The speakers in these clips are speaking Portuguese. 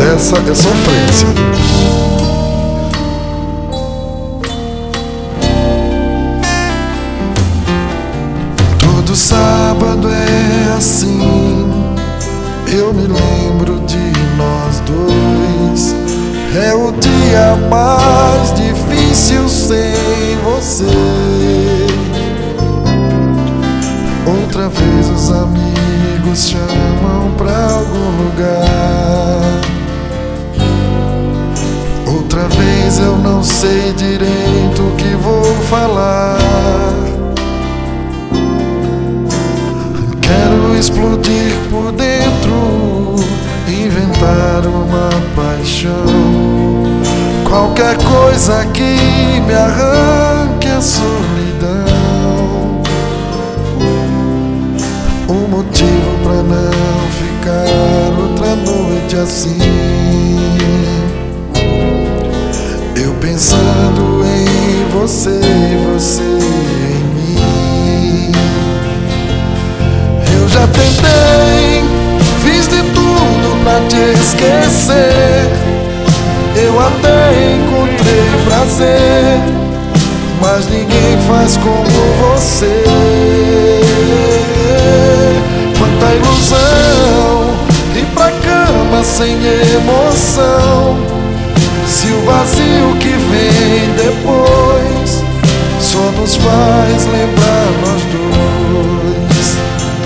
Essa é sofrência. Todo sábado é assim, eu me lembro de nós dois. É o dia mais difícil sem você. Outra vez os amigos chamam pra algum lugar. Outra vez eu não sei direito o que vou falar. Quero explodir por dentro, inventar uma paixão, qualquer coisa que me arranque a solidão. Um motivo pra não ficar outra noite assim. Eu pensando em você e você em mim. Eu já tentei, fiz de tudo pra te esquecer. Eu até encontrei prazer, mas ninguém faz como você. Quanta ilusão, ir pra cama sem emoção. Se o vazio que vem depois só nos faz lembrar nós dois.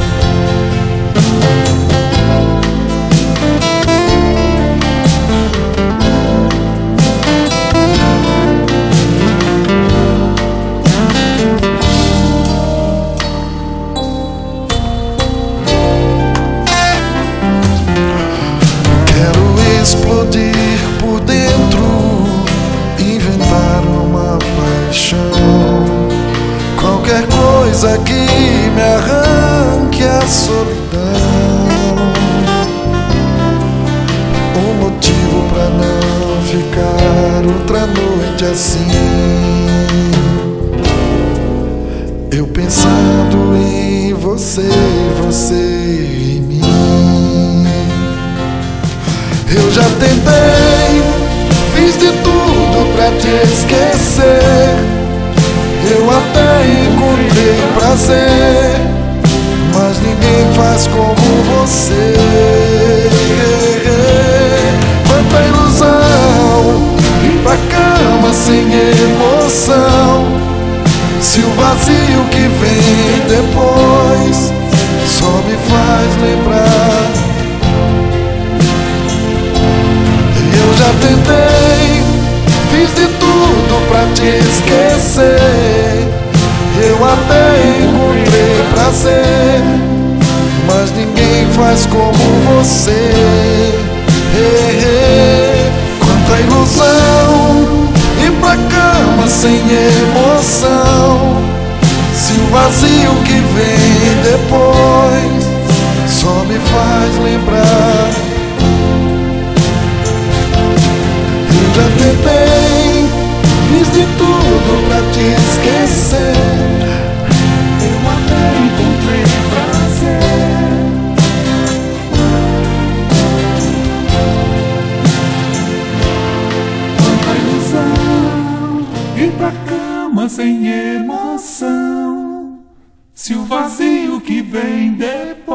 Quero explodir por dentro, inventar uma paixão, qualquer coisa que me arranque a solidão. Um motivo pra não ficar outra noite assim. Eu pensando em você e você em mim. Eu já tentei, fiz de tudo pra te esquecer. Eu até encontrei prazer, mas ninguém faz como você. Quanta ilusão, ir pra cama sem emoção. Se o vazio que vem depois só me faz lembrar. Eu já tentei, fiz de tudo pra te esquecer. Eu até encontrei prazer, mas ninguém faz como você. Quanta ilusão, ir pra cama sem emoção. Se o vazio que vem depois só me faz lembrar. Eu já tentei, fiz de tudo pra te esquecer. Eu até encontrei prazer, quanta ilusão, ir pra cama sem emoção. Se o vazio que vem depois